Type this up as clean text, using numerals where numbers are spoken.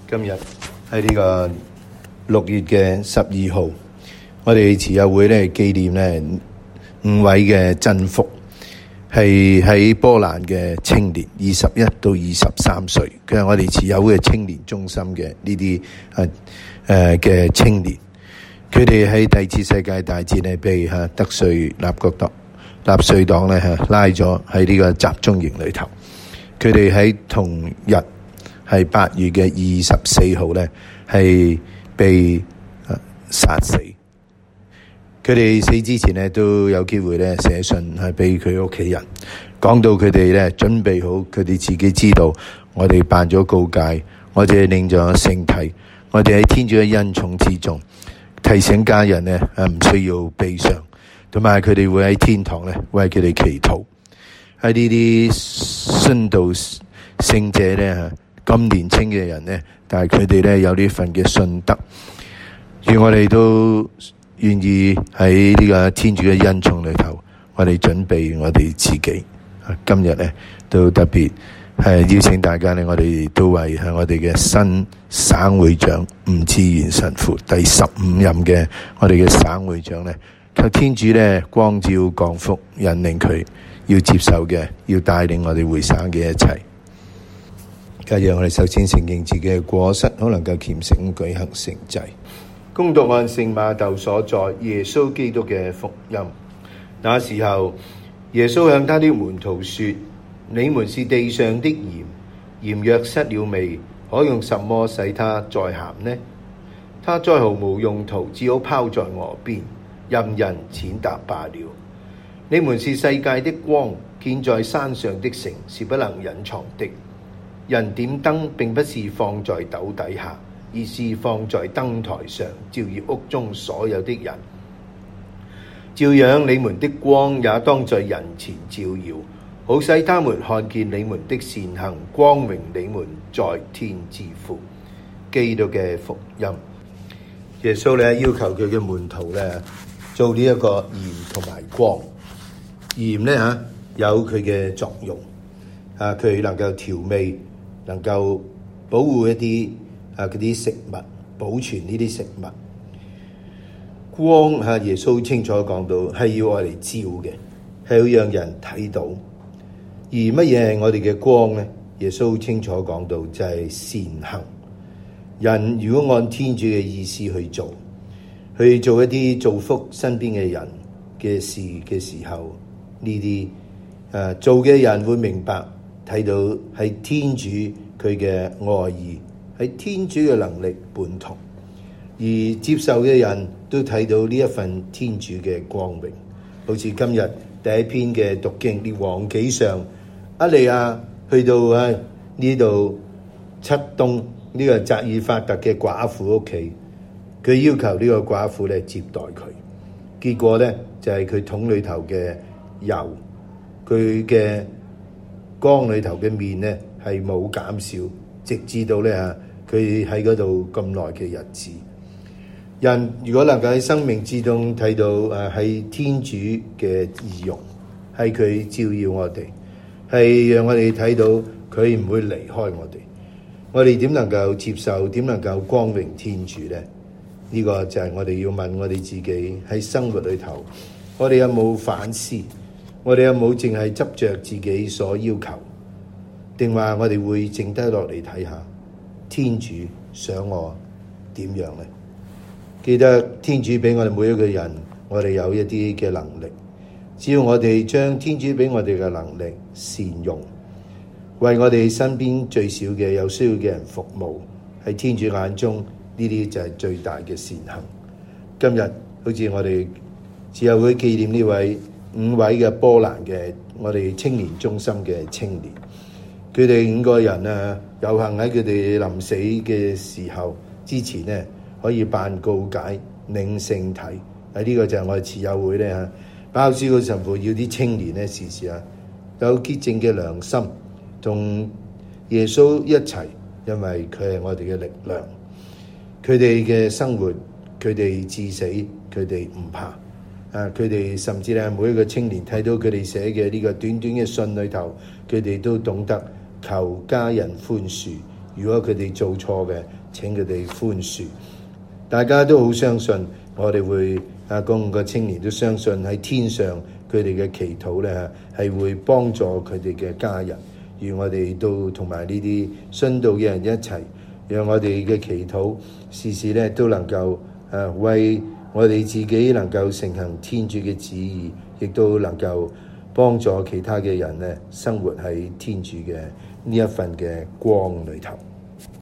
今日喺呢個6月嘅12號，我哋慈幼會咧紀念咧5位嘅真福，係喺波蘭嘅青年，21到23歲，佢係我哋慈幼會嘅青年中心嘅呢啲嘅青年。佢哋喺第二次世界大戰咧被德粹納粹黨咧拉咗喺呢個集中營裏頭。佢哋喺同日係8月嘅24號咧係被殺死。佢哋死之前咧都有機會咧寫信係俾佢屋企人，講到佢哋咧準備好，佢哋自己知道我哋辦咗告解，我哋領咗聖體，我哋喺天主嘅恩寵之中，提醒家人咧唔需要悲傷，同埋佢哋會喺天堂咧為佢哋祈禱。喺呢啲殉道聖者咧咁年輕嘅人咧，但係佢哋咧有呢份嘅信德，而我哋都願意喺呢個天主嘅恩寵裏頭，我哋準備我哋自己。今日咧都特別係邀請大家咧，我哋都為係我哋嘅新省會長吳志源神父第15任嘅我哋嘅省會長咧，求天主咧光照降福，引領佢要接受嘅，要帶領我哋會省嘅一切。今日我哋首先承認自己嘅過失，好能夠虔誠舉行聖祭。恭讀按聖馬竇所載耶穌基督嘅福音。那時候，耶穌向他的門徒說：你們是地上的鹽，鹽若失了味，可用什麼使它再鹹呢？它再毫無用途，只好拋在河邊，任人踐踏罷了。你們是世界的光，建在山上的城是不能隱藏的。人點燈並不是放在斗底下，而是放在燈台上，照耀屋中所有的人。照樣，你們的光也當在人前照耀，好使他們看見你們的善行，光榮你們在天之父。基督嘅福音。耶穌咧要求佢嘅門徒咧做呢一個鹽同埋光。鹽咧有佢嘅作用，佢能夠調味，能夠保護一啲嗰啲食物，保存呢啲食物。光耶穌清楚講到係要我哋照嘅，係要讓人睇到。而乜嘢係我哋嘅光呢？耶穌清楚講到就係善行。人如果按天主嘅意思去做一啲造福身邊嘅人嘅事嘅時候，呢啲做嘅人會明白睇到係天主佢嘅愛意，係天主嘅能力伴同，而接受嘅人都睇到呢一份天主嘅光榮。好似今日第一篇嘅讀經，列王紀上，厄利亞去到呢度漆冬呢個扎爾法特嘅寡婦屋企，佢要求呢個寡婦咧接待佢，結果咧就係佢桶裏頭嘅油，佢嘅缸裏頭嘅麵咧係冇減少，直至到咧佢喺嗰度咁耐嘅日子。人如果能夠喺生命之中睇到係天主嘅儀容，係佢照耀我哋，係讓我哋睇到佢唔會離開我哋，我哋點能夠接受，點能夠光榮天主呢？呢個就係我哋要問我哋自己，喺生活裏頭，我哋有冇反思？我哋有冇淨係執着自己所要求，定話我哋會靜低落嚟睇下天主想我點樣呢？記得天主俾我哋每一個人，我哋有一啲嘅能力，只要我哋將天主俾我哋嘅能力善用，為我哋身邊最少嘅有需要嘅人服務，喺天主眼中呢啲就係最大嘅善行。今日好似我哋慈幼會紀念呢位5位嘅波蘭嘅我哋青年中心嘅青年，佢哋5個人有幸喺佢哋臨死嘅時候之前呢，可以辦告解領聖體。呢個就係我哋慈幼會咧包書嗰神父要啲青年咧時時有潔淨嘅良心，同耶穌一齊，因為佢係我哋嘅力量。佢哋嘅生活，佢哋至死，佢哋唔怕。佢哋甚至咧每一個青年睇到佢哋寫嘅呢個短短嘅信裏頭，佢哋都懂得求家人寬恕， 如果佢哋做錯嘅，請佢哋寬恕。大家都好相信，我哋會嗰5個青年都相信喺天上佢哋嘅祈禱咧係會幫助佢哋嘅家人。而我哋都同埋呢啲信道嘅人一齊，讓我哋嘅祈禱時時咧都能夠為我哋自己能夠承行天主嘅旨意，亦都能夠幫助其他嘅人咧生活喺天主嘅呢一份嘅光裏頭。